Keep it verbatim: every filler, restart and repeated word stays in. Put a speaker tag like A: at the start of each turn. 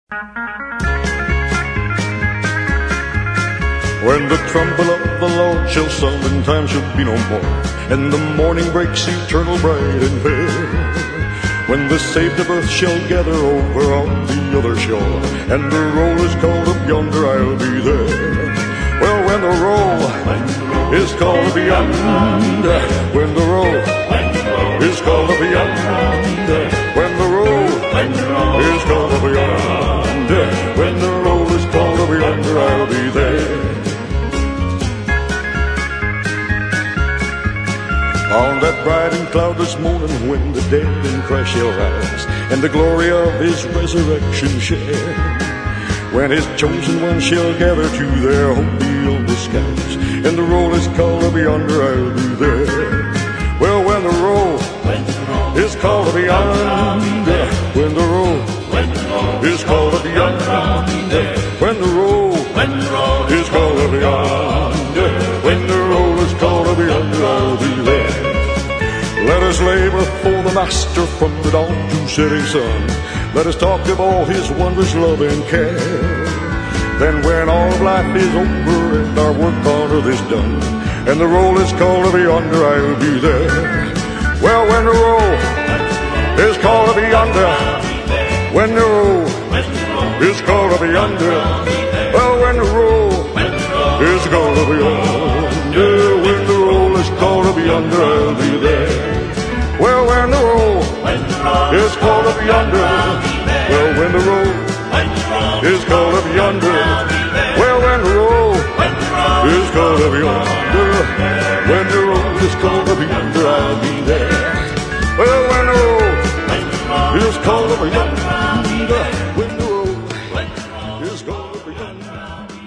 A: When the trumpet of the Lord shall sound and time shall be no more, and the morning breaks eternal bright and fair, when the saved of earth shall gather over on the other shore, and the roll is called up yonder, I'll be there. Well, when the roll is called up yonder, when the roll is called up yonder, when the roll is called up yonder, when the roll is called up yonder, I'll be there. On that bright and cloudless morning when the dead in Christ shall rise, and the glory of His resurrection share, when His chosen ones shall gather to their home beyond the skies, and the roll is called up yonder, I'll be there. Well, when the roll is called up yonder, when the roll is called up yonder, when the roll is called up yonder, when the roll is called up yonder, I'll be there. Let us labor for the Master from the dawn to setting sun. Let us talk of all His wondrous love and care. Then when all of life is over and our work on earth is done, and the roll is called up yonder, I'll be there. Well, when the roll is called up yonder, when the roll is called up yonder, well, when the roll is called up yonder, when the roll is called up yonder, I'll be there. Well, when the roll is called up yonder, well, when the roll is called up yonder, well, when the roll is called up yonder, when the roll is called up yonder, I'll be there. Well, when the roll is called up yonder, when the roll is called up yonder.